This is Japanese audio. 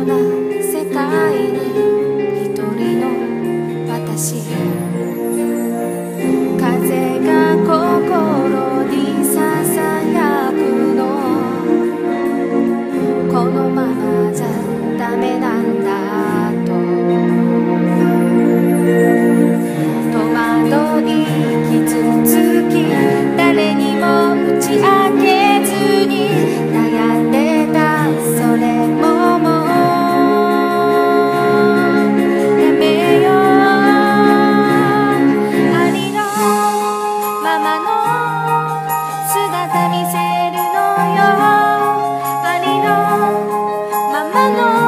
な世界に一人の私、風が心にささやくの、このままじゃダメなんだと戸惑い傷つき、誰にも打ち明けずに悩んでた、それももうやめよう。ありのままの姿見せるのよ、ありのままの